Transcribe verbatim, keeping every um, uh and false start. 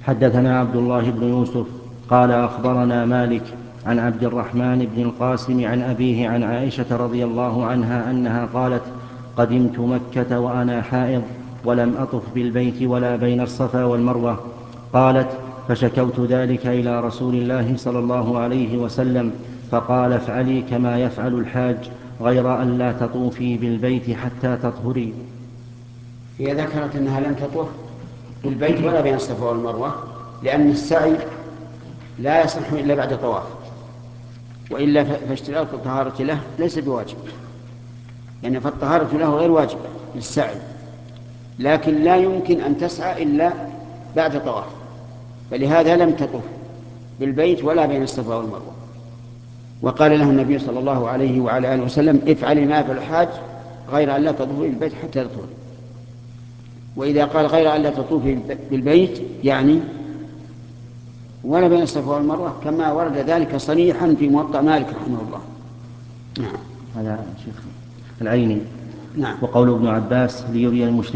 حدثنا عبد الله بن يوسف قال أخبرنا مالك عن عبد الرحمن بن القاسم عن أبيه عن عائشة رضي الله عنها أنها قالت: قدمت مكة وأنا حائض ولم أطف بالبيت ولا بين الصفا والمروة. قالت: فشكوت ذلك إلى رسول الله صلى الله عليه وسلم فقال: افعلي كما يفعل الحاج غير أن لا تطوفي بالبيت حتى تطهري. هي ذكرت أنها لم تطوف بالبيت ولا بين الصفا والمروة لأن السعي لا يصح إلا بعد طواف، وإلا فاشتراط الطهارة له ليس بواجب، يعني فالطهارة له غير واجبة للسعي، لكن لا يمكن أن تسعى إلا بعد طواف، فلهذا لم تطف بالبيت ولا بين الصفا والمروة. وقال له النبي صلى الله عليه وعلى آله وسلم: افعلي ما يفعل الحاج غير أن لا تطوفي بالبيت حتى تطهري. وإذا قال غير أن لا تطوفي بالبيت يعني ولا بين الصفا والمروة، كما ورد ذلك صريحا في موطأ مالك رحمه الله. نعم. هذا شيخ العيني. نعم. وقول ابن عباس: ليري المشركين